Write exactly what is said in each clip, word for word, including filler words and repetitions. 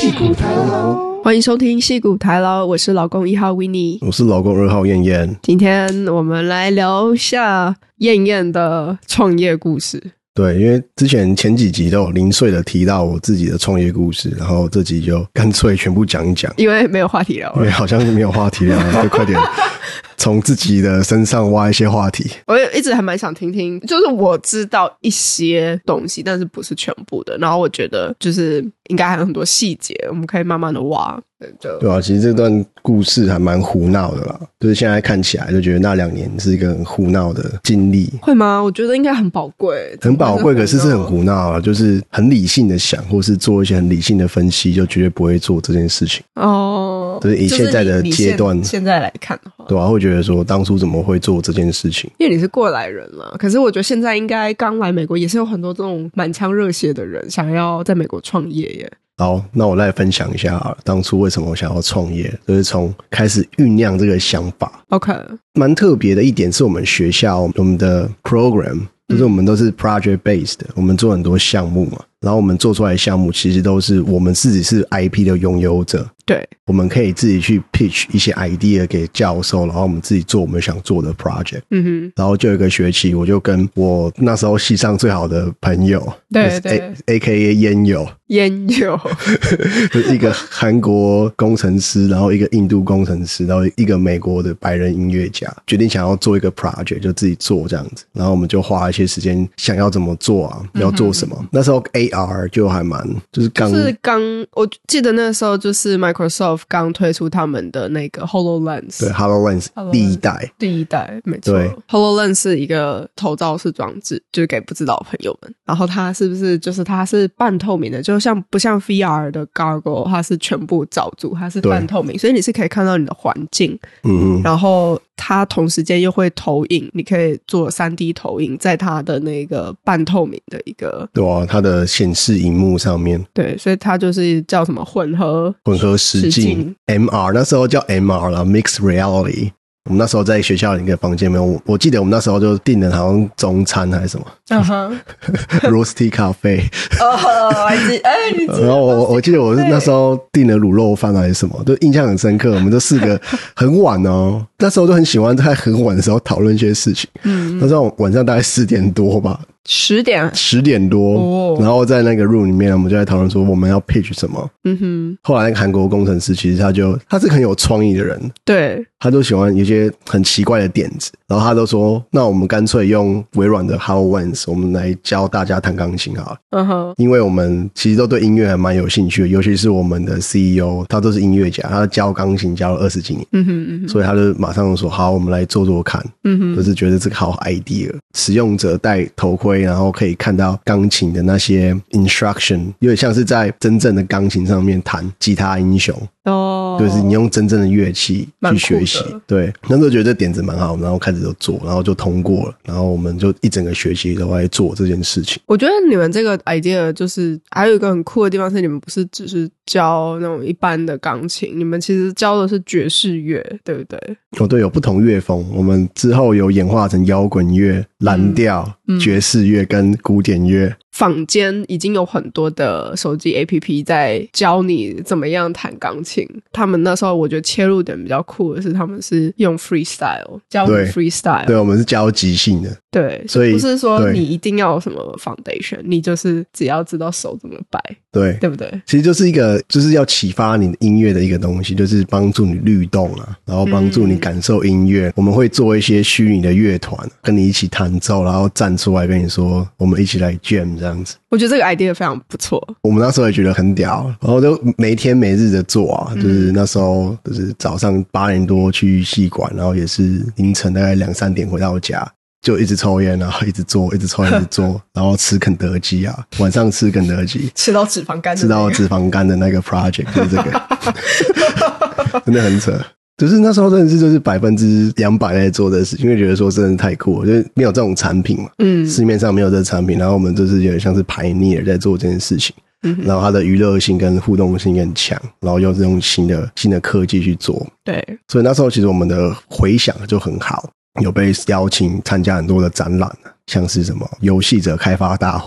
矽谷台劳， 欢迎收听矽谷台劳，我是老公一号 Winnie， 我是老公二号燕燕。 今天我们来聊一下燕燕的创业故事。 对，因为之前前几集都有零碎的提到我自己的创业故事，然后这集就干脆全部讲一讲， 因为没有话题聊了， 因为好像没有话题聊了，就快点从自己的身上挖一些话题。 我一直还蛮想听听，就是我知道一些东西，但是不是全部的，然后我觉得就是应该还有很多细节，我们可以慢慢的挖。对, 对啊，其实这段故事还蛮胡闹的啦，就是现在看起来就觉得那两年是一个很胡闹的经历。 会吗？我觉得应该很宝贵， 很宝贵，可是是很胡闹啊，就是很理性的想，或是做一些很理性的分析，就绝对不会做这件事情。 哦， 就是以现在的阶段， 就是、现, 现在来看的话， 对啊，会觉得说当初怎么会做这件事情？ 因为你是过来人了，可是我觉得现在应该刚来美国，也是有很多这种满腔热血的人想要在美国创业耶。 好，那我来分享一下好了，当初为什么我想要创业，就是从开始酝酿这个想法。 OK， 蛮特别的一点是我们学校我们的 program， 就是我们都是 project based 的，我们做很多项目嘛，然后我们做出来的项目其实都是我们自己是 I P 的拥有者。 对， 我们可以自己去 pitch 一些 idea 给教授，然后我们自己做我们想做的 project。嗯哼，然后就有一个学期，我就跟我那时候系上最好的朋友， 对对 A, AKA 烟友， 烟友， 就是一个韩国工程师，然后一个印度工程师，然后一个美国的白人音乐家，决定想要做一个 project， 就自己做这样子。然后我们就花一些时间，想要怎么做啊，要做什么。嗯、那时候 A R 就还蛮，就是刚， 就是刚，我记得那时候就是 Microsoft 刚推出他们的那个 HoloLens， 对 HoloLens 第一代， 第一代没错。 对 HoloLens 是一个头罩式装置，就是给不知道的朋友们。然后它是不是就是它是半透明的，就像不像 V R 的 Goggle， 它是全部罩住，它是半透明，所以你是可以看到你的环境。嗯，然后它同时间又会投影，你可以做 三 D 投影在它的那个半透明的一个， 对啊，它的显示萤幕上面。 对，所以它就是叫什么混合混合实境 M R， 那时候叫 M R 啦 Mixed Reality。我们那时候在学校的一个房间里面，我我记得我们那时候就订了好像中餐还是什么，嗯哼，Roasty 咖啡。哦，还记哎，你然后我我记得我是那时候订了卤肉饭还是什么，就印象很深刻。我们这四个很晚哦，那时候都很喜欢在很晚的时候讨论一些事情。嗯，那时候晚上大概四点多吧。 十点十点多、哦、然后在那个 room 里面我们就在讨论说我们要 pitch 什么。嗯哼，后来那个韩国工程师其实他就他是很有创意的人， 对， 他就喜欢有些很奇怪的点子，然后他都说那我们干脆用微软的 HoloLens 我们来教大家弹钢琴好了。嗯哼，因为我们其实都对音乐还蛮有兴趣的，尤其是我们的 C E O 他都是音乐家，他教钢琴教了二十几年。嗯哼嗯哼，所以他就马上说好我们来做做看。嗯哼，就是觉得这个好 idea， 使用者戴头盔然后可以看到钢琴的那些 instruction， 有点像是在真正的钢琴上面弹吉他英雄哦，就是你用真正的乐器去学习。对，那时候觉得这点子蛮好，然后开始就做，然后就通过了，然后我们就一整个学期都在做这件事情。 我觉得你们这个 idea 就是还有一个很酷的地方是，你们不是只是教那种一般的钢琴，你们其实教的是爵士乐，对不对？ 哦，对，有不同乐风，我们之后有演化成摇滚乐、蓝调、嗯、爵士乐跟古典乐。 坊间已经有很多的手机 A P P 在教你怎么样弹钢琴，他们那时候我觉得切入点比较酷的是他们是用 freestyle 教你 freestyle。 对，我们是教即兴的。 对，所以不是说你一定要有什么 foundation， 你就是只要知道手怎么摆， 对， 对不对？ 其实就是一个就是要启发你的音乐的一个东西，就是帮助你律动啊，然后帮助你感受音乐。嗯、我们会做一些虚拟的乐团跟你一起弹奏，然后站出来跟你说我们一起来 jam 这样子。 我觉得这个 idea 非常不错， 我们那时候也觉得很屌，然后就没天没日的做啊，嗯、就是那时候就是早上八点多去戏馆，然后也是凌晨大概两三点回到家，就一直抽烟，然后一直做，一直抽，一直做，然后吃肯德基啊，晚上吃肯德基， 吃到脂肪肝的、那个， 吃到脂肪肝的那个 project 就是这个，真的很扯。就是那时候真的是就是百分之两百在做的事情，因为觉得说真的太酷了，就是没有这种产品嘛，嗯，市面上没有这个产品，然后我们就是有点像是 pioneer 在做这件事情，嗯，然后它的娱乐性跟互动性很强，然后又是用新的新的科技去做， 对， 所以那时候其实我们的回响就很好，有被邀请参加很多的展览，像是什么游戏者开发大会。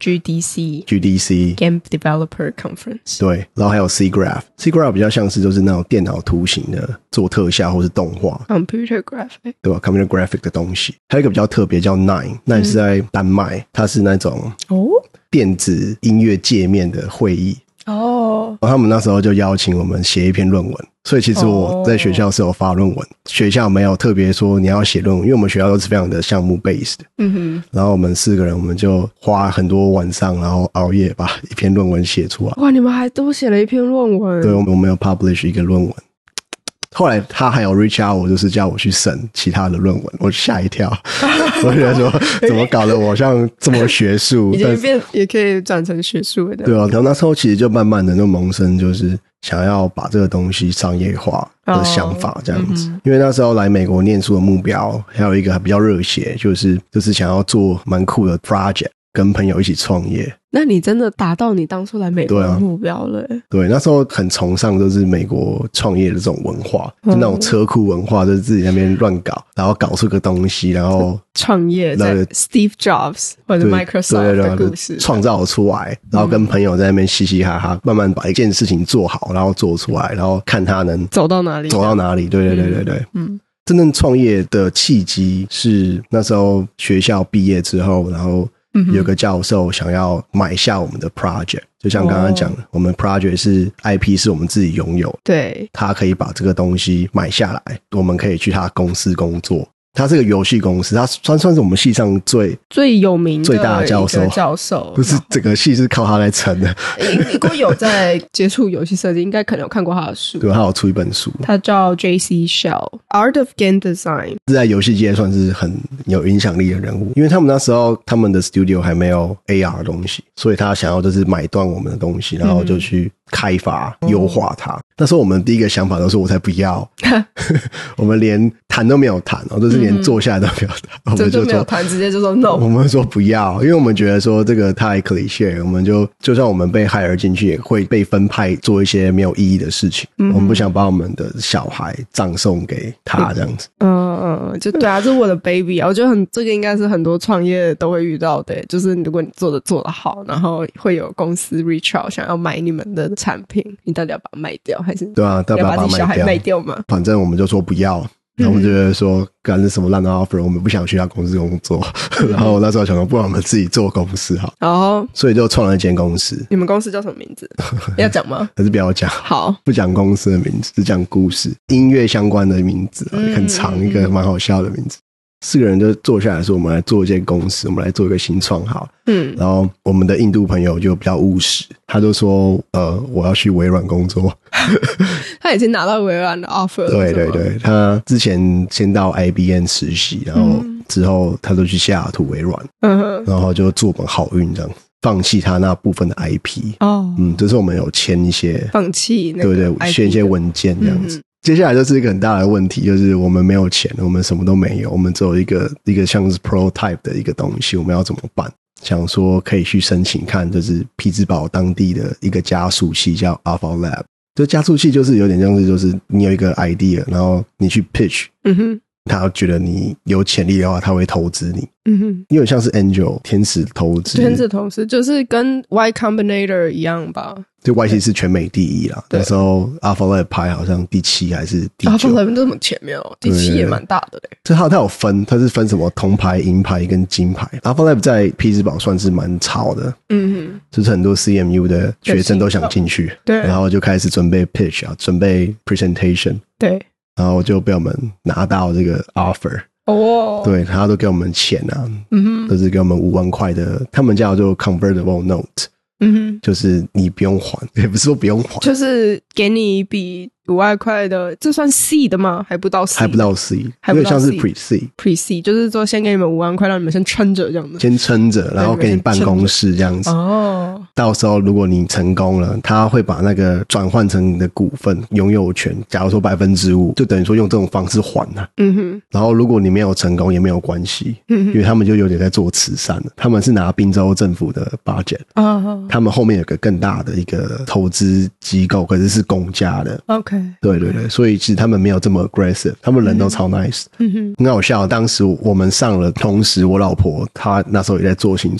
G D C G D C Game Developer Conference。 对，然后还有 C Graph C Graph 比较像是就是那种电脑图形的做特效或是动画 Computer Graphic 对吧 Computer Graphic 的东西。还有一个比较特别叫 Nine Nine、嗯、是在丹麦，它是那种电子音乐界面的会议哦，他们那时候就邀请我们写一篇论文，所以其实我在学校是有发论文、哦、学校没有特别说你要写论文，因为我们学校都是非常的项目 based 的。嗯哼，然后我们四个人我们就花很多晚上然后熬夜把一篇论文写出来。 哇，你们还都写了一篇论文？ 对，我们我们有 publish 一个论文。后来他还有 reach out 我，就是叫我去审其他的论文，我吓一跳我觉得说怎么搞得我像这么学术已经变也可以转成学术的。 对啊，然后那时候其实就慢慢的就萌生就是想要把这个东西商业化的想法这样子、哦嗯、因为那时候来美国念书的目标还有一个比较热血，就是就是想要做蛮酷的 project， 跟朋友一起创业。 那你真的达到你当初来美国的目标了。 对,、啊、 对，那时候很崇尚就是美国创业的这种文化、嗯、就那种车库文化，就是自己在那边乱搞，然后搞出个东西，然后创业在 Steve Jobs 或者 Microsoft 的故事创造出来，然后跟朋友在那边嘻嘻哈哈、嗯、慢慢把一件事情做好，然后做出来，然后看他能走到哪里走到哪里。对对对对对，嗯，真正创业的契机是那时候学校毕业之后，然后有个教授想要买下我们的 project， 就像刚刚讲的、哦、我们 project 是 I P 是我们自己拥有， 对， 他可以把这个东西买下来，我们可以去他公司工作。他是个游戏公司，他算算是我们系上最最有名的最大的教授， 教授不是整个系是靠他来撑的。 你如果有在接触游戏设计，应该可能有看过他的书。 对，他有出一本书， 他叫 J C Shell Art of Game Design， 是在游戏界算是很有影响力的人物。因为他们那时候他们的 studio 还没有 A R 的东西，所以他想要就是买断我们的东西，然后就去开发优化它、嗯、那时候我们第一个想法都是我才不要我们连谈都没有谈、哦、就是连坐下来都没有谈、嗯、我们就没有谈，直接就说 no， 我们说不要，因为我们觉得说这个太 cliché， 我们就就算我们被 hire 进去也会被分派做一些没有意义的事情、嗯、我们不想把我们的小孩葬送给他这样子。 嗯嗯，就对啊，这是我的 baby 啊，我觉得很这个应该是很多创业都会遇到的，就是如果你做的做得好，然后会有公司 reach out 想要买你们的产品，你到底要把它卖掉还是对啊，要把自己小孩卖掉吗？ 反正我们就说不要，然后我们就觉得说干是什么烂的 offer， 我们不想去他公司工作然后我那时候想说不然我们自己做公司好，哦，所以就创了一间公司。 你们公司叫什么名字？要讲吗？ 还是不要讲？ 好， 不讲公司的名字，只讲故事，音乐相关的名字、啊嗯、很长一个蛮好笑的名字。四个人就坐下来说我们来做一间公司，我们来做一个新创好。嗯，然后我们的印度朋友就比较务实，他就说呃我要去微软工作他已经拿到微软的 offer 了。 对对对，他之前先到 I B M 实习，然后之后他就去西雅图微软，嗯，然后就祝我们好运这样，放弃他那部分的 I P。 哦，嗯，就是我们有签一些放弃那个 I P， 对对，签一些文件这样子、嗯，接下来就是一个很大的问题，就是我们没有钱，我们什么都没有，我们只有一个一个像是 prototype 的一个东西，我们要怎么办？想说可以去申请看，就是匹兹堡当地的一个加速器叫 Alpha Lab。就加速器就是有点像是就是你有一个 idea， 然后你去 pitch， 嗯哼，他觉得你有潜力的话，他会投资你。嗯哼，因为像是 angel 天使投资， 天使投资就是跟 Y Combinator 一样吧。 就 Y 其实是全美第一啦，那时候 Alpha Lab 排好像第七还是第九。 Alpha Lab 这么前面哦，第七也蛮大的嘞。 就它它有分，它是分什么铜牌、银牌跟金牌。Alpha Lab 在匹兹堡算是蛮潮的，嗯哼，就是很多 C M U 的学生都想进去，对，然后就开始准备 pitch 啊，准备 presentation， 对，然后就被我们拿到这个 offer。哦，对，他都给我们钱啊，嗯哼，都是给我们五万块的，他们叫做 convertible note， 嗯哼，就是你不用还，也不是说不用还， 就是给你一笔五万块的，这算 C 的吗？还不到 C， 还不到 C， 因为像是 pre C pre C， 就是说先给你们五万块，让你们先撑着这样子， 先撑着，然后给你办公室这样子。哦，到时候如果你成功了，他会把那个转换成你的股份拥有权，假如说百分之五，就等于说用这种方式还啊。嗯哼。然后如果你没有成功也没有关系，嗯哼，因为他们就有点在做慈善了，他们是拿宾州政府的 budget，哦，他们后面有个更大的一个投资机构，可是是公家的。OK。对对对，所以其实他们没有这么 aggressive， 他们人都超 nice， 嗯哼，很好笑。当时我们上了，同时我老婆她那时候也在做新创，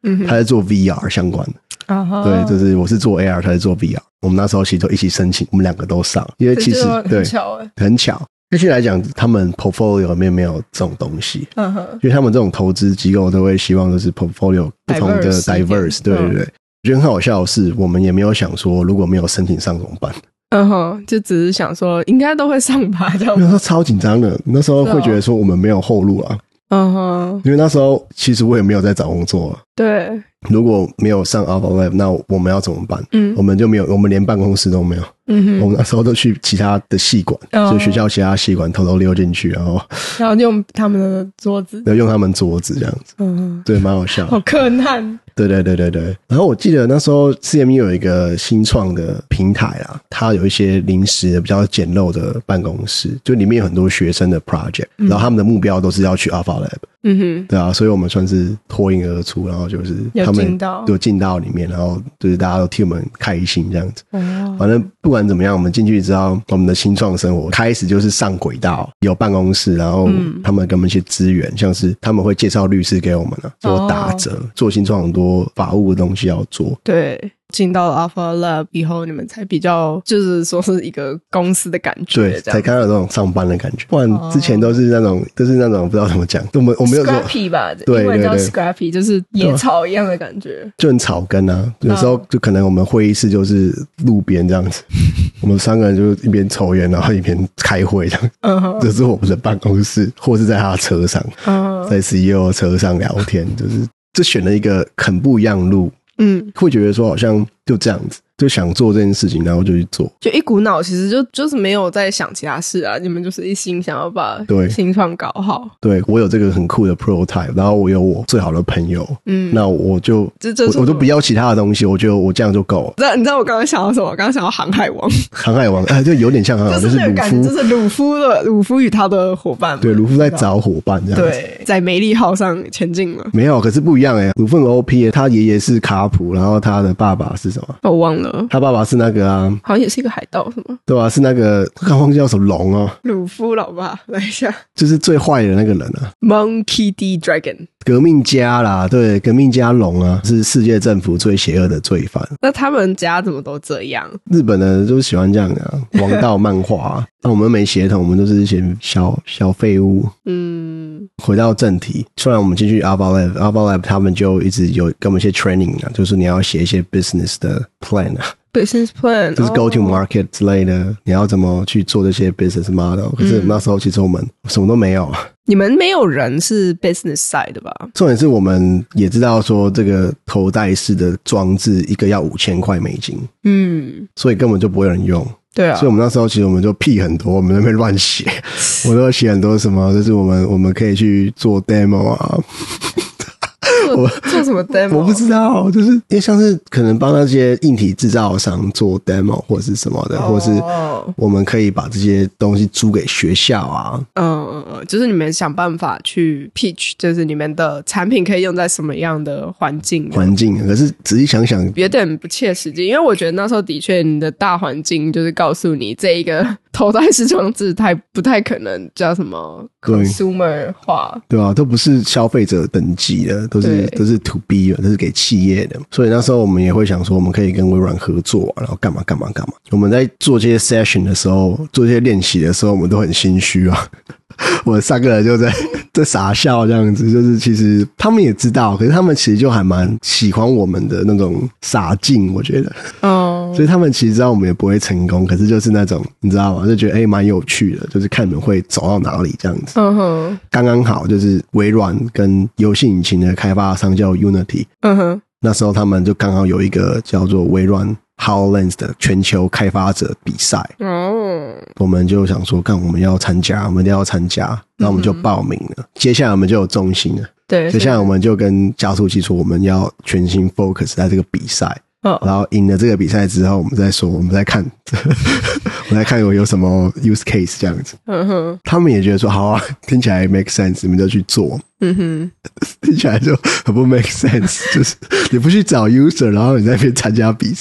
嗯，他在做 V R 相关的。Uh-huh. 对，就是我是做 A R， 他是做 V R。我们那时候其实都一起申请，我们两个都上，因为其实很巧欸， 对，很巧。必须来讲，他们 portfolio 里面没有这种东西，嗯哼，因为他们这种投资机构都会希望都是 portfolio 不同的 diverse， 对对对。嗯，我觉得很好笑的是，我们也没有想说如果没有申请上怎么办。 嗯哼，就只是想说应该都会上吧，这样。 那时候超紧张的，那时候会觉得说我们没有后路啊。嗯哼，因为那时候其实我也没有在找工作啊。 对， 如果没有上 Alpha Lab， 那我们要怎么办？嗯，我们就没有，我们连办公室都没有。嗯哼，我们那时候都去其他的系馆，哦，就学校其他系馆偷偷溜进去，然后然后用他们的桌子， 用他们桌子这样子。嗯，对，蛮好笑， 好困难。 对对对对对。然后我记得那时候 C M U 有一个新创的平台啊，它有一些临时的比较简陋的办公室，就里面有很多学生的 project，嗯，然后他们的目标都是要去 Alpha Lab。嗯哼，对啊，所以我们算是脱颖而出，然后就是他们有进到里面，然后就是大家都替我们开心这样子。哦，反正不管怎么样，我们进去之后，我们的新创生活开始就是上轨道，有办公室，然后他们给我们一些资源，嗯，像是他们会介绍律师给我们啊，做打折，哦，做新创很多法务的东西要做。 对。进到了 Alpha Lab 以后，你们才比较就是说是一个公司的感觉， 对，才看到这种上班的感觉。不然之前都是那种，哦，都是那种不知道怎么讲，我们我没有说 Scrappy 吧， 对，英文叫 Scrappy， 就是野草一样的感觉， 就很草根啊。有时候就可能我们会议室就是路边这样子，我们三个人就一边抽烟，然后一边开会这样。嗯，这是我们的办公室，或是在他的车上，嗯，在 C E O 的车上聊天，就是就选了一个很不一样的路。嗯，会觉得说好像就这样子，就想做这件事情，然后就去做， 就一股脑，其实就就是没有在想其他事啊。你们就是一心想要把对新创搞好。 对，我有这个很酷的 prototype， 然后我有我最好的朋友，嗯，那我就这这我, 我都不要其他的东西，我觉得我这样就够了。 知道你知道我刚刚想到什么？我刚刚想到航海王， 航海王，哎，就有点像航海王， 就是鲁夫， 就是鲁夫的鲁夫与他的伙伴， 对，鲁夫在找伙伴这样子， 对，在梅利号上前进了。 没有，可是不一样哎，鲁夫很 O P， 他爷爷是卡普，然后他的爸爸是什么？ 我忘了。 他爸爸是那个啊， 好像也是一个海盗，是吗？ 对啊，是那个刚忘记叫什么龙哦， 鲁夫老爸，来一下， 就是最坏的那个人啊 ，Monkey D Dragon， 革命家啦，对，革命家龙啊，是世界政府最邪恶的罪犯。 那他们家怎么都这样？ 日本人就是喜欢这样啊，王道漫画啊。那我们没血统，我们都是一些小小废物。嗯，回到正题，虽然我们进去 Alpha Lab，Alpha Lab 他们就一直有给我们一些 training 啊，就是你要写一些 business 的 plan 啊。 business plan 就是 go to market 之类的，哦，你要怎么去做这些 business model， 可是那时候其实我们什么都没有。 你们没有人是 business side 的吧？ 重点是我们也知道说这个头戴式的装置一个要五千块美金，嗯，所以根本就不会有人用。 对啊， 所以我们那时候其实我们就屁很多，我们在那边乱写，我都写很多什么，就是我们我们可以去做 demo 啊。 我做什么 demo 我不知道，就是因为像是可能帮那些硬体制造商做 demo 或是什么的， oh. 或是我们可以把这些东西租给学校啊。 嗯嗯嗯，就是你们想办法去 pitch， 就是你们的产品可以用在什么样的环境环境。可是仔细想想有点不切实际，因为我觉得那时候的确你的大环境就是告诉你这一个头戴式装置太不太可能叫什么 consumer 化， 对啊，都不是消费者等级的，都是都是 to B 的，都是给企业的。所以那时候我们也会想说我们可以跟微软合作，啊，然后干嘛干嘛干嘛。我们在做这些 session 的时候，做这些练习的时候，我们都很心虚啊。我们三个人就在在傻笑这样子，就是其实他们也知道，可是他们其实就还蛮喜欢我们的那种傻劲，我觉得。哦，所以他们其实知道我们也不会成功，可是就是那种你知道吗？就觉得哎蛮有趣的，就是看你们会走到哪里这样子。嗯哼，刚刚好就是微软跟游戏引擎的开发商叫 Unity。嗯哼，那时候他们就刚好有一个叫做微软HoloLens 的全球开发者比赛，哦，我们就想说，看我们要参加，我们一定要参加，然后我们就报名了。嗯、接下来我们就有重心了，对，接下来我们就跟加速器说，我们要全心 focus 在这个比赛。哦，然后赢了这个比赛之后，我们再说，我们再看，我们再看有有什么 use case 这样子。嗯哼，他们也觉得说好啊，听起来 make sense， 你们就去做。嗯哼，听起来就很不 make sense， 就是你不去找 user， 然后你在那边参加比赛。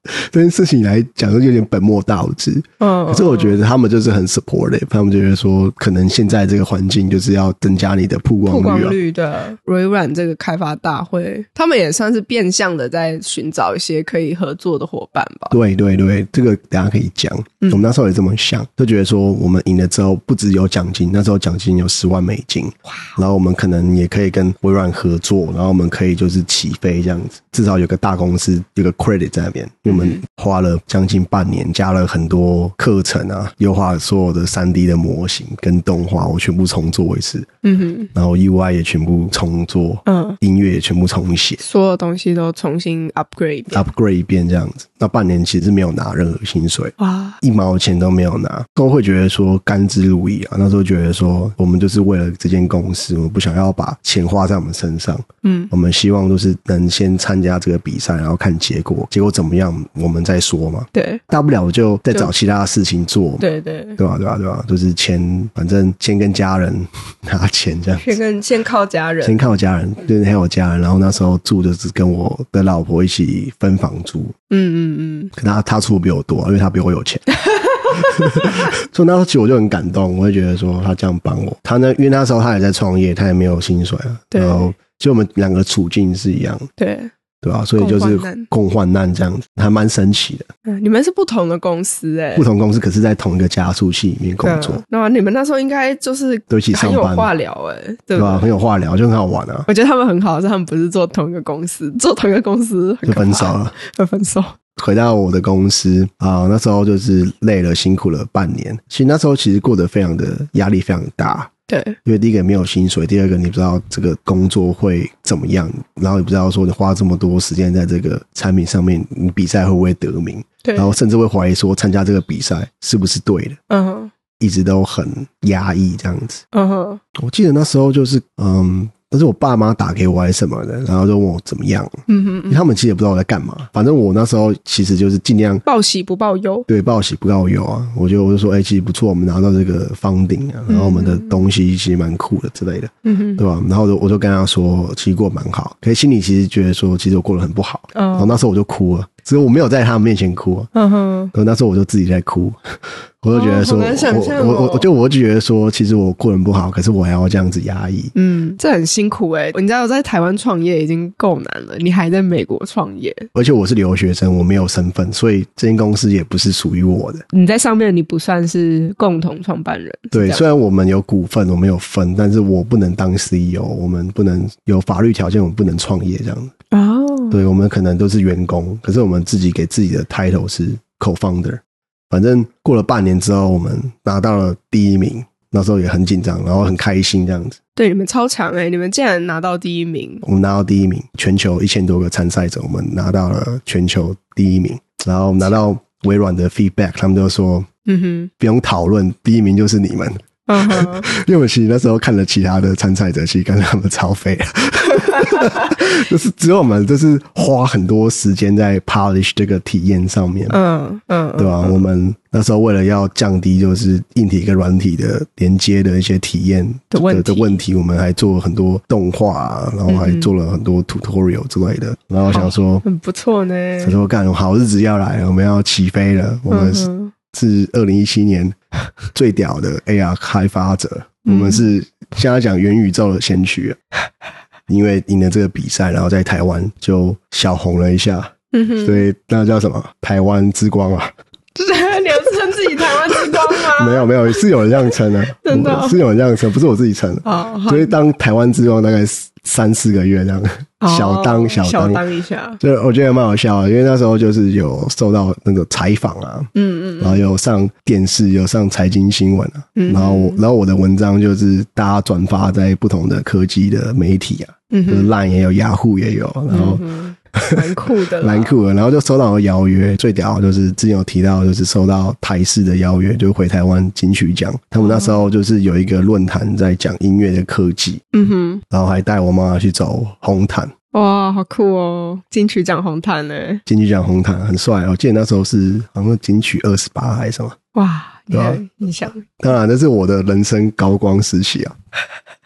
这件事情来讲就有点本末倒置。嗯，可是我觉得他们就是很 supportive， 他们就觉得说可能现在这个环境就是要增加你的曝光率、啊、 曝光率的。微软这个开发大会他们也算是变相的在寻找一些可以合作的伙伴吧。 对对对，这个等一下可以讲、嗯、我们那时候也这么想，就觉得说我们赢了之后不只有奖金，那时候奖金有十万美金，然后我们可能也可以跟微软合作，然后我们可以就是起飞这样子，至少有个大公司有个 credit 在那边，因为我们花了将近半年，加了很多课程啊，优化所有的 三 D 的模型跟动画，我全部重做一次。嗯哼，然后 U I 也全部重做，嗯，音乐也全部重写， 所有东西都重新 upgrade 一遍 upgrade 一遍这样子。那半年其实没有拿任何薪水，哇，一毛钱都没有拿，都会觉得说甘之如饴啊。那时候觉得说我们就是为了这间公司，我们不想要把钱花在我们身上，嗯，我们希望都是能先参加这个比赛，然后看结果，结果怎么样我们再说嘛。 对， 大不了就再找其他的事情做， 对对对吧对吧对吧，就是钱，反正先跟家人拿钱这样子， 先跟先靠家人， 先靠家人，就是还有家人。然后那时候住的是跟我的老婆一起分房租，嗯嗯嗯，可他他出的比我多，因为他比我有钱。所以那时候其实我就很感动，我会觉得说他这样帮我，他呢，因为那时候他也在创业，他也没有薪水啊，然后其实我们两个处境是一样， 对对吧、啊？所以就是共患难这样子，还蛮神奇的。 嗯，你们是不同的公司哎、欸， 不同公司，可是在同一个加速器里面工作。 那你们那时候应该就是都一起上班， 很有话聊哎、欸，对吧、啊？很有话聊，就很好玩啊。 我觉得他们很好，是他们不是做同一个公司，做同一个公司很就分手了， 会分手。 回到我的公司啊、呃，那时候就是累了，辛苦了半年。其实那时候其实过得非常的压力非常大。 对， 因为第一个没有薪水，第二个你不知道这个工作会怎么样，然后你不知道说你花这么多时间在这个产品上面，你比赛会不会得名？对，然后甚至会怀疑说参加这个比赛是不是对的。嗯哼，一直都很压抑这样子。嗯哼，我记得那时候就是嗯。但是我爸妈打给我还是什么的，然后就问我怎么样，嗯哼嗯，因为他们其实也不知道我在干嘛。反正我那时候其实就是尽量报喜不报忧， 对，报喜不报忧啊。我就我就说，哎、欸，其实不错，我们拿到这个funding啊，然后我们的东西其实蛮酷的之类的，嗯哼，对吧？然后我就我就跟他说，其实过得蛮好，可是心里其实觉得说，其实我过得很不好。嗯，然后那时候我就哭了。只是我没有在他们面前哭、啊，嗯哼，可那时候我就自己在哭，我就觉得说，哦、我我我我就我就觉得说，其实我过得不好，可是我还要这样子压抑， 嗯，这很辛苦哎、欸。你知道我在台湾创业已经够难了，你还在美国创业， 而且我是留学生，我没有身份，所以这间公司也不是属于我的。 你在上面你不算是共同创办人， 对，虽然我们有股份，我们有分，但是我不能当 C E O， 我们不能有法律条件，我们不能创业这样子。哦，对，我们可能都是员工，可是我们自己给自己的 title 是 co-founder。反正过了半年之后，我们拿到了第一名，那时候也很紧张，然后很开心这样子。 对，你们超强欸，你们竟然拿到第一名。 我们拿到第一名，全球一千多个参赛者，我们拿到了全球第一名。然后拿到微软的 feedback， 他们就说，嗯哼，不用讨论，第一名就是你们。Uh huh. 因为我其实那时候看了其他的参赛者，其实跟他们超废了，就是只有我们就是花很多时间在 polish 这个体验上面，嗯嗯，对吧？我们那时候为了要降低就是硬体跟软体的连接的一些体验 的, 的, 问, 题的问题，我们还做了很多动画、啊，然后还做了很多 tutorial 之类的。然后想说很不错呢， 想说干好日子要来，我们要起飞了，我们是。嗯是二零一七年最屌的 A R 开发者，嗯、我们是现在讲元宇宙的先驱，因为赢了这个比赛，然后在台湾就小红了一下，嗯、哼所以那叫什么台湾之光啊？ 就是你要称自己台湾之光吗？ 没有没有，是有人这样称的，真的、哦、是有人这样称，不是我自己称的。哦、所以当台湾之光大概三四个月这样。小当小当小当一下， 就我觉得蛮好笑的，因为那时候就是有受到那个采访啊，嗯嗯，然后有上电视，有上财经新闻啊，嗯，然后然后我的文章就是大家转发在不同的科技的媒体啊，嗯，就是 Line 也有，雅虎也有，然后蛮酷的， 蛮酷的，然后就收到了邀约，最屌就是之前有提到，就是收到台视的邀约，就回台湾金曲奖，他们那时候就是有一个论坛在讲音乐的科技，嗯哼，然后还带我妈去走红毯。 哇，好酷哦！金曲奖红毯耶， 金曲奖红毯很帅，我记得那时候是好像金曲二十八还是什么？ 哇，对吧？你想， 当然那是我的人生高光时期啊！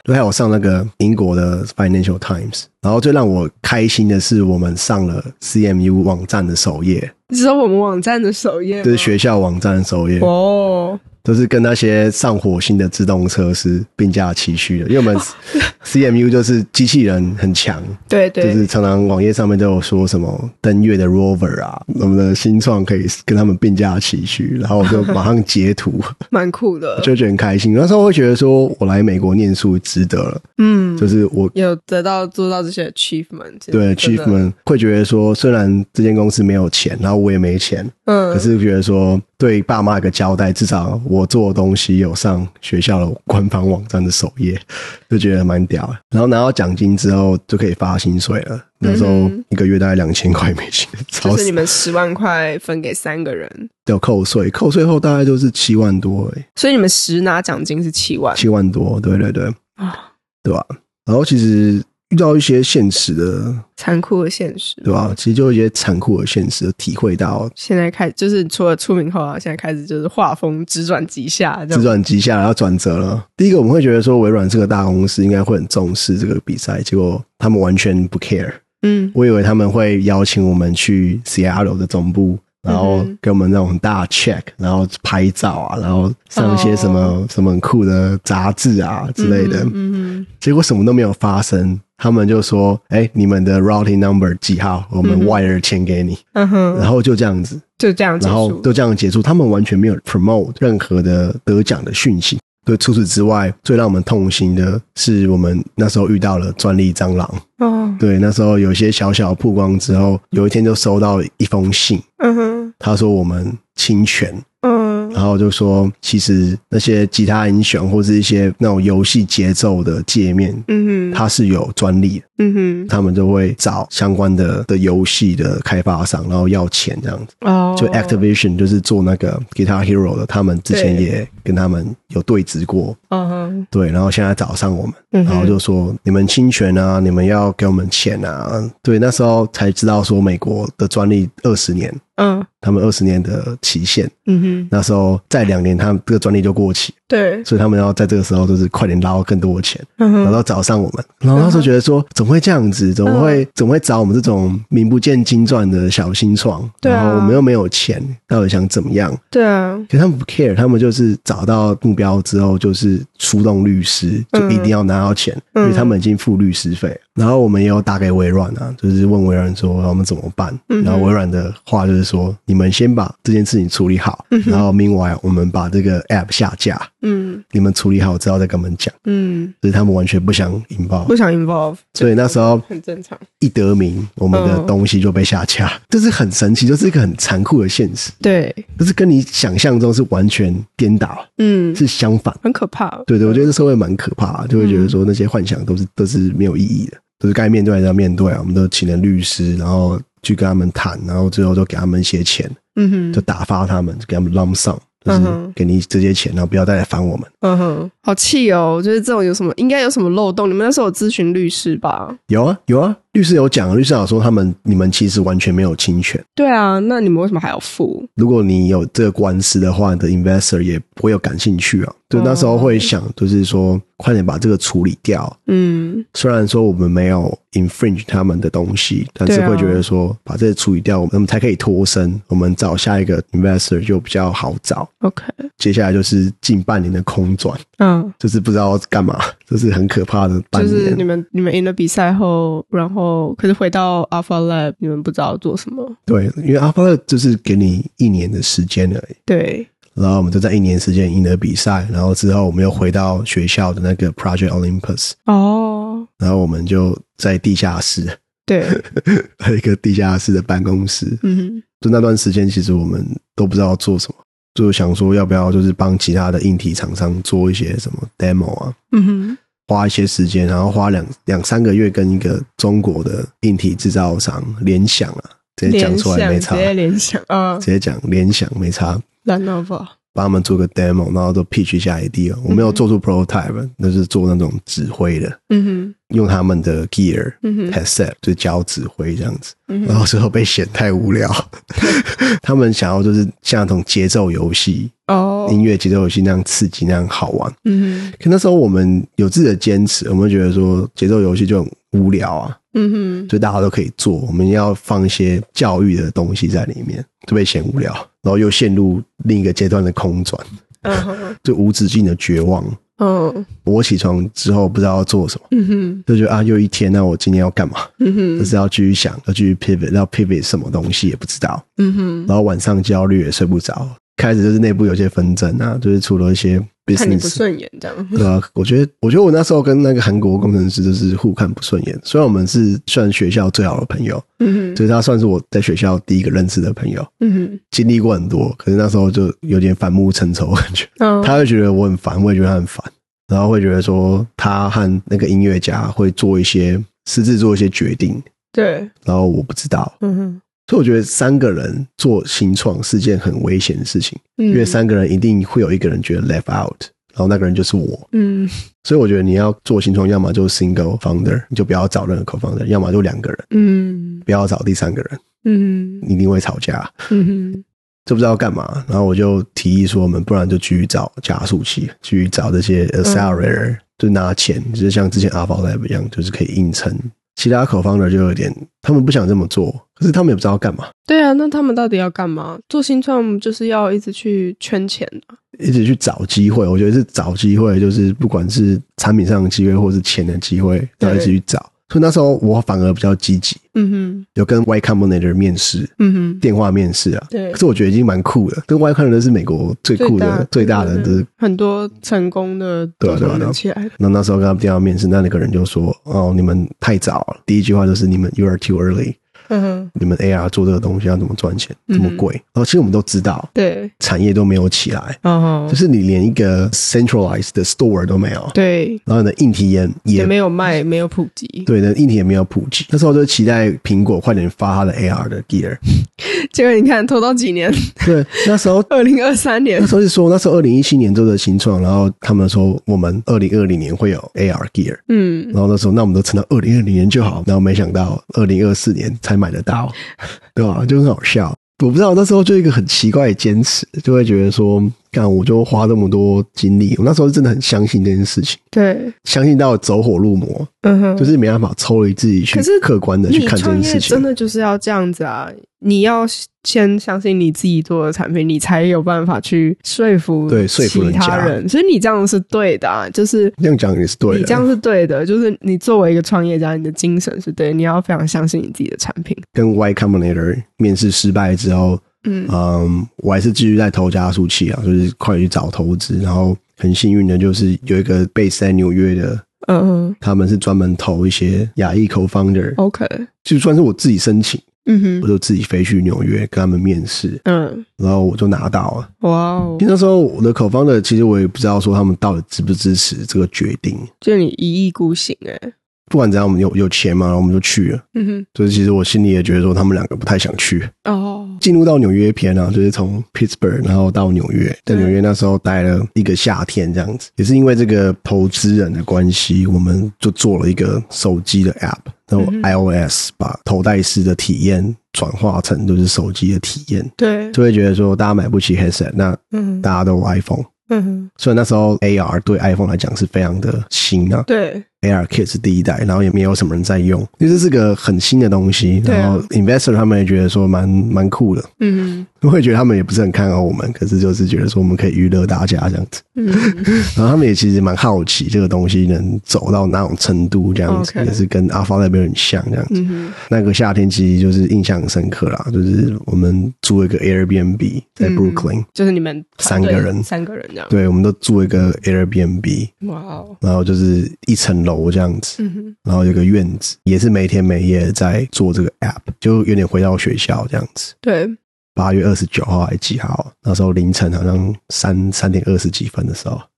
对，还有上那个英国的 Financial Times， 然后最让我开心的是我们上了 C M U 网站的首页。 你知道我们网站的首页吗？ 就是学校网站的首页哦，都是跟那些上火星的自动车是并驾齐驱的，因为我们 C M U 就是机器人很强， 对对， 就是常常网页上面都有说什么登月的 rover 啊，我们的新创可以跟他们并驾齐驱，然后我就马上截图，蛮酷的， 就觉得很开心。那时候我会觉得说我来美国念书值得了，嗯，就是我有得到做到这些 achievement， 对 achievement 会觉得说虽然这间公司没有钱，然后我也没钱，嗯，可是觉得说对爸妈一个交代，至少我做的东西有上学校的官方网站的首页，就觉得蛮屌的。然后拿到奖金之后就可以发薪水了，那时候一个月大概两千块美金， 就是你们十万块分给三个人， 有扣税，扣税后大概就是七万多而已。 所以你们实拿奖金是七万， 七万多，对对对，啊，对吧？然后其实遇到一些现实的残酷的现实， 对吧？其实就一些残酷的现实体会到， 现在开始就是除了出名后啊，现在开始就是画风直转急下， 直转急下，然后转折了。第一个我们会觉得说微软这个大公司应该会很重视这个比赛，结果他们完全不 care。嗯，我以为他们会邀请我们去 Seattle 的总部，然后给我们那种很大的 check， 然后拍照啊，然后上一些什么、哦、什么很酷的杂志啊之类的。嗯嗯，结果什么都没有发生。他们就说：“哎、欸，你们的 routing number 几号？我们 wire 钱给你。”嗯哼，然后就这样子， 就这样结束， 然后就这样结束。他们完全没有 promote 任何的得奖的讯息。对，除此之外，最让我们痛心的是，我们那时候遇到了专利蟑螂。哦，对，那时候有些小小曝光之后，有一天就收到一封信。嗯哼，他说我们侵权。嗯，然后就说其实那些吉他音选或是一些那种游戏节奏的界面，嗯哼，它是有专利的，嗯哼，他们就会找相关的的游戏的开发商，然后要钱这样子。哦，就 Activision 就是做那个 Guitar Hero 的，他们之前也跟他们有对峙过，嗯哼，对，然后现在找上我们，嗯、然后就说你们侵权啊，你们要给我们钱啊，对，那时候才知道说美国的专利二十年。嗯，他们二十年的期限，嗯哼，那时候再两年，他们这个专利就过期，对，所以他们要在这个时候就是快点捞更多的钱，嗯哼，然后找上我们，然后那时候觉得说，怎么会这样子？怎么会、嗯、怎么会找我们这种名不见经传的小新创？对、啊，然后我们又没有钱，到底想怎么样？对啊，可是他们不 care， 他们就是找到目标之后，就是出动律师，就一定要拿到钱，嗯、因为他们已经付律师费。然后我们也有打给微软啊，就是问微软说我们怎么办？嗯、然后微软的话就是说，你们先把这件事情处理好，嗯、然后 meanwhile 我们把这个 app 下架，嗯，你们处理好之后再跟我们讲，嗯，所以他们完全不想 involve， 不想 involve， 所以那时候很正常， 一得名，我们的东西就被下架，这、嗯、是很神奇，就是一个很残酷的现实，对，就是跟你想象中是完全颠倒，嗯，是相反， 很可怕， 对对，我觉得这社会蛮可怕的，就会觉得说那些幻想都是都是没有意义的。就是该面对还是要面对啊，我们都请了律师，然后去跟他们谈，然后最后就给他们一些钱，嗯哼，就打发他们，就给他们 lump sum，就是给你这些钱，然后不要再来烦我们。嗯哼， 好气哦！我觉得这种有什么应该有什么漏洞？你们那时候有咨询律师吧？ 有啊，有啊，律师有讲，律师有说他们你们其实完全没有侵权。 对啊，那你们为什么还要付？ 如果你有这个官司的话，你的 investor 也不会有感兴趣啊。就那时候会想，就是说快点把这个处理掉。嗯，虽然说我们没有 infringe 他们的东西，但是会觉得说把这个处理掉，我们才可以脱身。我们找下一个 investor 就比较好找。OK， 接下来就是近半年的空转，嗯，就是不知道干嘛，这是很可怕的半年。 就是你们你们赢了比赛后，然后可是回到 Alpha Lab， 你们不知道做什么。 对，因为 Alpha Lab 就是给你一年的时间而已。对。然后我们就在一年时间赢了比赛，然后之后我们又回到学校的那个 Project Olympus。哦。然后我们就在地下室。对。一个地下室的办公室。嗯哼。就那段时间其实我们都不知道做什么，就想说要不要就是帮其他的硬体厂商做一些什么 demo 啊。嗯哼。花一些时间，然后花两两三个月跟一个中国的硬体制造商联想啊，直接讲出来没差。 直接联想啊。 直接讲联想没差。 Lenovo 帮他们做个 demo， 然后都 pitch 一下 idea。我没有做出 prototype， 那是做那种指挥的，嗯哼，用他们的 gear， 嗯哼 headset 就教指挥这样子，嗯、然后最后被嫌太无聊。他们想要就是像那种节奏游戏， 哦， 音乐节奏游戏那样刺激那样好玩。 嗯哼， 可那时候我们有自己的坚持，我们觉得说节奏游戏就很无聊啊， 嗯哼， 所以大家都可以做，我们要放一些教育的东西在里面，就被嫌无聊，然后又陷入另一个阶段的空转， 嗯哼， 就无止境的绝望。 嗯， 我起床之后不知道要做什么， 嗯哼， 就觉得啊，又一天，那我今天要干嘛？ 嗯哼， 就是要继续想，要继续 pivot， 要 pivot 什么东西也不知道， 嗯哼， 然后晚上焦虑也睡不着，开始就是内部有些纷争啊，就是除了一些 business 看你不顺眼这样， 对啊，我觉得，我觉得我那时候跟那个韩国工程师就是互看不顺眼，虽然我们是算学校最好的朋友， 嗯哼， 所以他算是我在学校第一个认识的朋友， 嗯哼， 经历过很多，可是那时候就有点反目成仇的感觉， 嗯， 他会觉得我很烦，我也觉得他很烦。然后会觉得说他和那个音乐家会做一些私自做一些决定， 对， 然后我不知道， 嗯哼， 所以我觉得三个人做新创是件很危险的事情， 嗯， 因为三个人一定会有一个人觉得 left out， 然后那个人就是我， 嗯， 所以我觉得你要做新创，要么就 single founder， 你就不要找任何 co-founder， 要么就两个人， 嗯， 不要找第三个人， 嗯， 你一定会吵架， 嗯哼。 就不知道干嘛，然后我就提议说，我们不然就继续找加速器，继续找这些 accelerator，、嗯、就拿钱，就是像之前 Alpha Lab 一样，就是可以硬撑。其他co-founder就有点，他们不想这么做，可是他们也不知道干嘛。 对啊，那他们到底要干嘛？做新创就是要一直去圈钱啊， 一直去找机会。我觉得是找机会，就是不管是产品上的机会，或是钱的机会，都要一直去找。所以那时候我反而比较积极， 嗯哼， 有跟 Y Combinator 面试， 嗯哼， 电话面试啊， 对。 可是我觉得已经蛮酷的，跟 Y Combinator 是美国最酷的、最大的，就是很多成功的对对对起来。 那那时候跟他电话面试，那那个人就说：“哦，你们太早了。”第一句话就是你们 “You are too early”。嗯哼，你们 A R 做这个东西要怎么赚钱，这么贵、嗯、然后其实我们都知道， 对， 产业都没有起来、 哦、 就是你连一个 centralized 的 store 都没有， 对， 然后你的硬体也也没有卖，没有普及， 对的，硬体也没有普及。那时候就期待苹果快点发它的 A R 的 gear， 结果你看拖到几年， 对，那时候二零二三年， 那时候是说那时候二零一七年做的新创，然后他们说我们二零二零年会有 A R gear， 嗯，然后那时候那我们都撑到二零二零年就好，然后没想到二零二四年才买得到，对吧？就很好笑。我不知道那时候就一个很奇怪的坚持，就会觉得说，干我就花这么多精力，我那时候真的很相信这件事情， 对， 相信到走火入魔，嗯哼，就是没办法抽离自己去客观的去看这件事情。 真的就是要这样子啊！你要先相信你自己做的产品，你才有办法去说服对说服其他人。所以你这样是对的啊，就是这样讲也是对的， 你这样是对的，就是你作为一个创业家，你的精神是对的，你要非常相信你自己的产品。 跟 Y Combinator 面试失败之后，嗯嗯，我还是继续在投加速器啊，就是快去找投资，然后很幸运的就是有一个 base 在纽约的。嗯，他们是专门投一些亚裔 co-founder， OK， 就算是我自己申请， 嗯哼， 我就自己飞去纽约跟他们面试，嗯，然后我就拿到了， 哇哦！ 那时候我的 co-founder 其实我也不知道说他们到底支不支持这个决定， 就你一意孤行哎、欸。 不管怎样，我们有有钱嘛，然后我们就去了。嗯哼，所以其实我心里也觉得说，他们两个不太想去。哦，进入到纽约篇啊，就是从 Pittsburgh 然后到纽约，在纽约那时候待了一个夏天这样子，也是因为这个投资人的关系，我们就做了一个手机的 App， 然后 iOS 把头戴式的体验转化成就是手机的体验。对，就会觉得说，大家买不起 headset， 那大家都有 iPhone。嗯哼，所以那时候 A R 对 iPhone 来讲是非常的新啊。对。A R Kit 是第一代，然后也没有什么人在用，因为这是个很新的东西，然后 investor 他们也觉得说蛮蛮酷的，嗯，我会觉得他们也不是很看好我们，可是就是觉得说我们可以娱乐大家这样子，嗯，然后他们也其实蛮好奇这个东西能走到哪种程度这样子， okay. 也是跟 Alpha 那边很像这样子，嗯，那个夏天其实就是印象很深刻啦，就是我们租一个 Airbnb 在 Brooklyn，嗯， 就是你们三个人三个人这样， 对，我们都租一个 Airbnb， 哇哦，然后就是一层楼这样子，嗯，然后有个院子，也是没天没夜在做这个 app， 就有点回到学校这样子。对，八月二十九号还几号？那时候凌晨好像三三点二十几分的时候，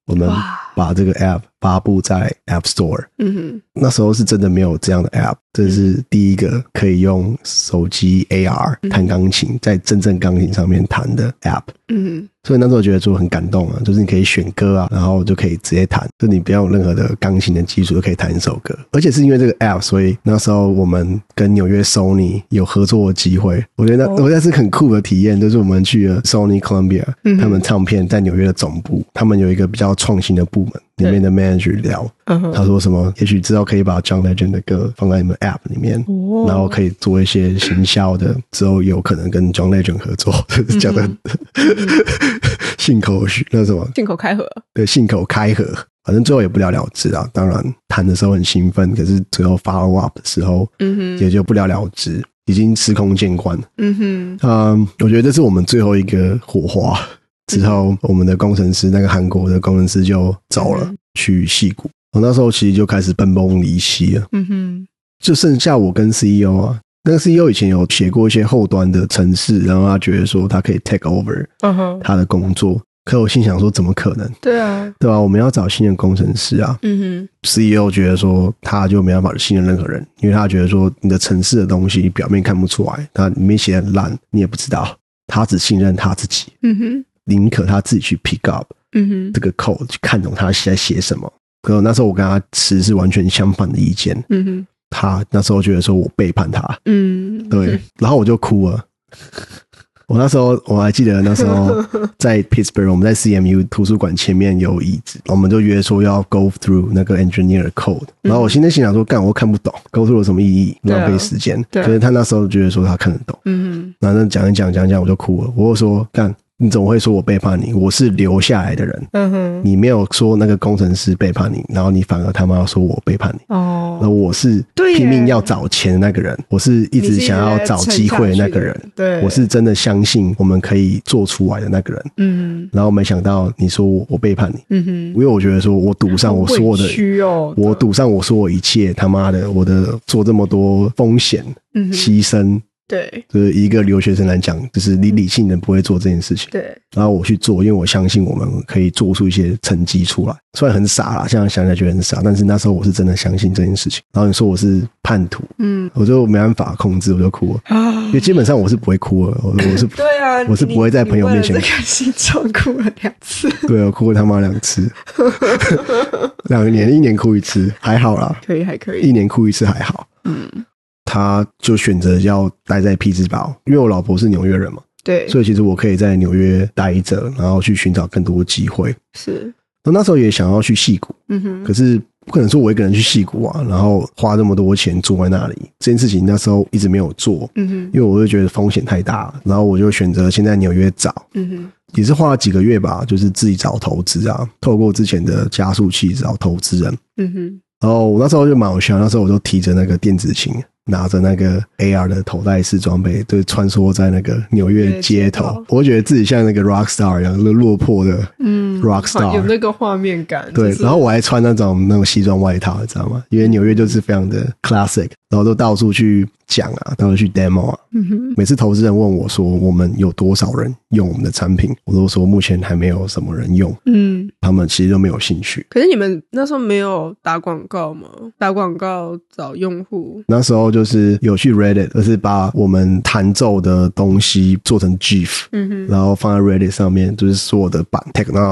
我们把这个 app 发布在 App Store。嗯哼，那时候是真的没有这样的 app， 这是第一个可以用手机 A R 弹钢琴，嗯、在真正钢琴上面弹的 app。嗯哼，所以那时候觉得说很感动啊，就是你可以选歌啊，然后就可以直接弹，就你不要有任何的钢琴的基础就可以弹一首歌。而且是因为这个 app， 所以那时候我们跟纽约 Sony 有合作的机会。我觉得那、哦、我觉得是很酷的体验，就是我们去了 Sony Columbia，、嗯、他们唱片在纽约的总部，他们有一个比较创新的部门，里面的 manager 聊，他说什么，也许之后可以把 John Legend 的歌放在你们 app 里面，哦、然后可以做一些行销的，之后有可能跟 John Legend 合作，就是讲的信口许那什么信口开河， 对，信口开河，反正最后也不了了之啊。当然谈的时候很兴奋，可是最后 follow up 的时候，嗯哼，也就不了了之，已经司空见惯。嗯哼，嗯，我觉得这是我们最后一个火花。之后我们的工程师，那个韩国的工程师就走了，嗯、去矽谷。我那时候其实就开始奔崩离析了。嗯哼，就剩下我跟 C E O 啊。那个 C E O 以前有写过一些后端的程式，然后他觉得说他可以 take over 他的工作。Uh-huh. 可我心想说怎么可能？ 对啊， 对吧、啊？我们要找新的工程师啊。嗯哼 ，C E O 觉得说他就没办法信任任何人，因为他觉得说你的程式的东西表面看不出来，他里面写得很烂，你也不知道。他只信任他自己。嗯哼。宁可他自己去 pick up 这个 code，、嗯、去看懂他在写什么。可那时候我跟他持是完全相反的意见。嗯哼，他那时候觉得说我背叛他。嗯，对，然后我就哭了。我那时候我还记得那时候在 Pittsburgh， 我们在 C M U 图书馆前面有椅子，我们就约说要 go through 那个 engineer 的 code。然后我心里心想说，干我看不懂 ，go through 有什么意义？浪费时间。可是他那时候觉得说他看得懂。嗯，然后讲一讲讲一讲我就哭了。我就说干。你怎么会说我背叛你？我是留下来的人。嗯哼，你没有说那个工程师背叛你，然后你反而他妈说我背叛你。哦，然后我是拼命要找钱的那个人，我是一直想要找机会的那个人。对，我是真的相信我们可以做出来的那个人。嗯，然后没想到你说我我背叛你。嗯哼，因为我觉得说我赌上我所有的，哦、我赌上我说我一切他妈的，我的做这么多风险、嗯、牺牲。对，就是一个留学生来讲，就是你理性人不会做这件事情。对，然后我去做，因为我相信我们可以做出一些成绩出来。虽然很傻啦，现在想起来觉得很傻，但是那时候我是真的相信这件事情。然后你说我是叛徒，嗯，我就没办法控制，我就哭了。啊，因为基本上我是不会哭了，我我是对啊，我是不会在朋友面前。你为了这个心中哭了两次。对，我哭过他妈两次，两年一年哭一次，还好啦， 可以还可以， 一年哭一次还好。嗯。他就选择要待在匹兹堡，因为我老婆是纽约人嘛，对，所以其实我可以在纽约待着，然后去寻找更多的机会。是，我那时候也想要去矽谷，嗯哼，可是不可能说我一个人去矽谷啊，然后花这么多钱住在那里，这件事情那时候一直没有做，嗯哼，因为我就觉得风险太大了，然后我就选择先在纽约找，嗯哼，也是花了几个月吧，就是自己找投资啊，透过之前的加速器找投资人，嗯哼，然后我那时候就蛮好笑，那时候我就提着那个电子琴。拿着那个 A R 的头戴式装备，就穿梭在那个纽约街头，我觉得自己像那个 rock star 一样，落魄的嗯 rock star， 有那个画面感。 对， 就是、 然后我还穿那种那种西装外套，你知道吗？因为纽约就是非常的 classic， 然后都到处去讲啊，到处去 demo 啊。嗯哼，每次投资人问我说我们有多少人用我们的产品，我都说目前还没有什么人用。嗯，他们其实都没有兴趣。 可是你们那时候没有打广告吗？打广告找用户？ 那时候就是有去 Reddit， 就是把我们弹奏的东西做成 GIF， 嗯哼，然后放在 Reddit 上面，就是所有的版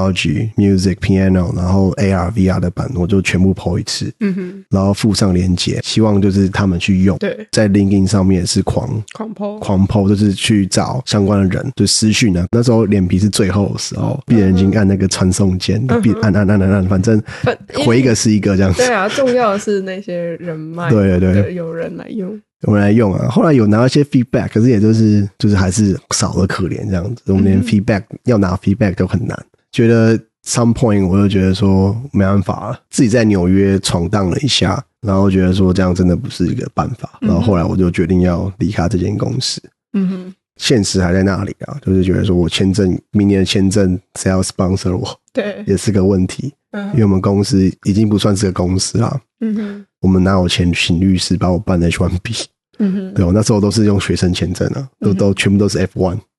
Technology、Music、Piano， 然后 A R、V R 的版，我就全部 po 一次，嗯哼，然后附上连结，希望就是他们去用。对，在 LinkedIn 上面也是狂狂 po 狂 po， 就是去找相关的人，就私讯啊。那时候脸皮是最厚的时候，闭着眼睛按那个传送键，嗯、按按按按按，反正回一个是一个这样子。 对啊，重要的是那些人脉，对对对，有人来用。 我们来用啊，后来有拿到一些 feedback， 可是也就是就是还是少得可怜这样子。我们连 feedback、嗯、要拿 feedback 都很难，觉得 some point 我就觉得说没办法了，自己在纽约闯荡了一下，然后觉得说这样真的不是一个办法，然后后来我就决定要离开这间公司。嗯哼，现实还在那里啊，就是觉得说我签证明年的签证谁要 sponsor 我，对，也是个问题。嗯，因为我们公司已经不算是个公司啦。嗯哼，我们哪有钱请律师把我办 H 一 B？嗯哼，对，我那时候都是用学生签证啊，都、嗯、都全部都是 F 一。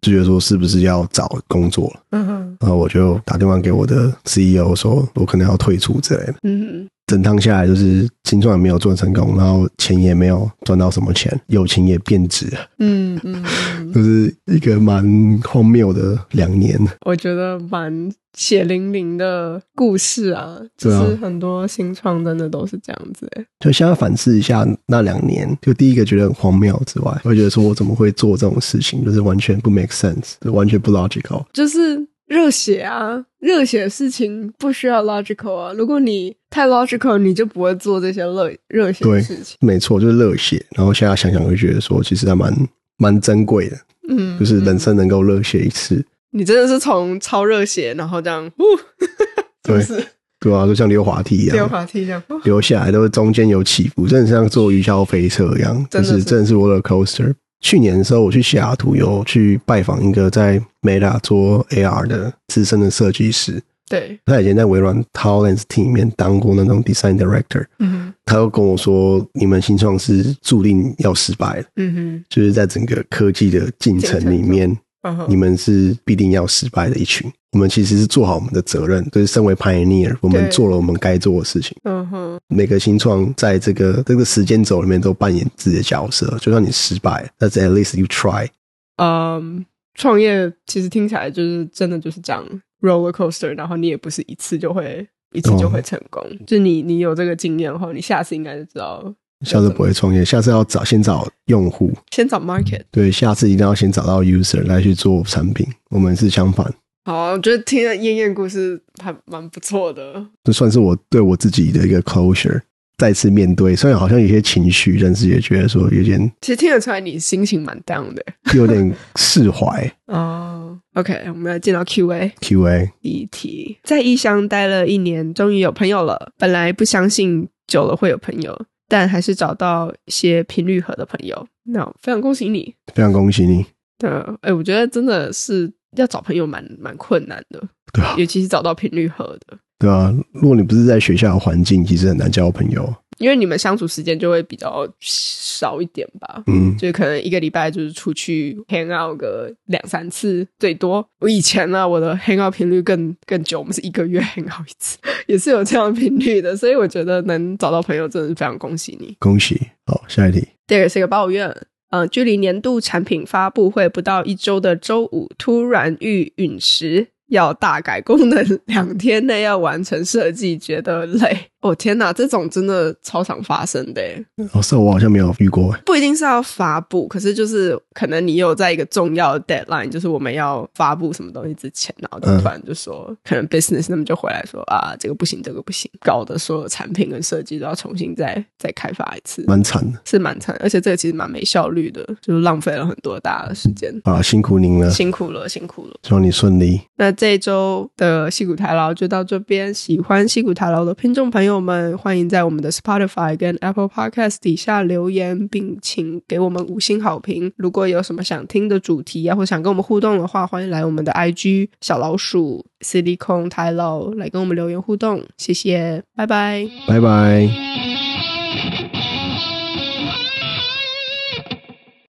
就觉得说是不是要找工作了。嗯哼，然后我就打电话给我的 C E O 说我可能要退出之类的。嗯哼，整趟下来就是新创也没有做成功，然后钱也没有赚到什么钱，友情也变质了。嗯嗯嗯，就是一个蛮荒谬的两年。 我觉得蛮血淋淋的故事啊，就是很多新创真的都是这样子、欸。 就现在反思一下那两年，就第一个觉得很荒谬之外，我会觉得说我怎么会做这种事情，就是完全不 make sense， 就完全不 logical， 就是热血啊，热血的事情不需要 logical 啊。如果你太 logical， 你就不会做这些热热血的事情。 对，没错，就是热血。然后现在想想会觉得说，其实还蛮蛮珍贵的。嗯，就是人生能够热血一次。嗯， 你真的是从超热血，然后这样，呼对，是是对啊，就像溜滑梯一样， 溜滑梯一样， 溜下来都是中间有起伏，真的像坐云霄飞车一样， 真的是真的是 roller coaster。去年的时候，我去西雅图有去拜访一个在 Meta 做 A R 的资深的设计师。 对， 他以前在微软 Talents Team 里面当过那种 Design Director。嗯哼，他又跟我说，你们新创是注定要失败的。嗯哼，就是在整个科技的进程里面。Uh-huh. 你们是必定要失败的一群，我们其实是做好我们的责任，就是身为 pioneer， 我们做了我们该做的事情。嗯哼，每个新创在这个这个时间轴里面都扮演自己的角色，就算你失败，但是 at least you try。 嗯，创业其实听起来就是真的就是这样 roller coaster， 然后你也不是一次就会一次就会成功，哦、就你你有这个经验后，你下次应该就知道。 下次不会创业，下次要找先找用户， 先找 market。 对，下次一定要先找到 user 来去做产品。我们是相反。 好，我觉得听了燕燕故事还蛮不错的， 这算是我对我自己的一个 closure， 再次面对。虽然好像有些情绪，但是也觉得说有点， 其实听得出来你心情蛮 down 的， 有点释怀。 哦、oh, ，OK， 我们要进到 Q A。Q A 第一题，在异乡待了一年，终于有朋友了。本来不相信久了会有朋友。但还是找到一些频率合的朋友，那非常恭喜你， 非常恭喜你。 对，哎，我觉得真的是要找朋友蛮蛮困难的， 对啊， 尤其是找到频率合的。 对啊，如果你不是在学校的环境，其实很难交朋友， 因为你们相处时间就会比较少一点吧。嗯，就是可能一个礼拜就是出去 hang out 个两三次最多。我以前呢，我的 hang out 频率更更久，我们是一个月 hang out 一次，也是有这样的频率的。所以我觉得能找到朋友真的是非常恭喜你， 恭喜。好，下一题。 第二个是一个抱怨。呃，距离年度产品发布会不到一周的周五，突然遇陨石，要大改功能，两天内要完成设计，觉得累。哦天哪，这种真的超常发生的耶。 哦，是我好像没有遇过。 不一定是要发布，可是就是可能你有在一个重要的 deadline， 就是我们要发布什么东西之前，然后就突然就说、嗯、可能 business 他们就回来说啊，这个不行，这个不行，搞得所有产品跟设计都要重新再再开发一次， 蛮惨的， 是蛮惨，而且这个其实蛮没效率的，就是浪费了很多大家的时间。 啊，辛苦您了， 辛苦了，辛苦了， 希望你顺利。 那这一周的矽谷台劳就到这边，喜欢矽谷台劳的听众朋友们，欢迎在我们的 Spotify 跟 Apple Podcast 底下留言，并请给我们五星好评。如果有什么想听的主题啊，或想跟我们互动的话，欢迎来我们的 I G 小老鼠 Silicon 台劳来跟我们留言互动，谢谢，拜拜， 拜拜。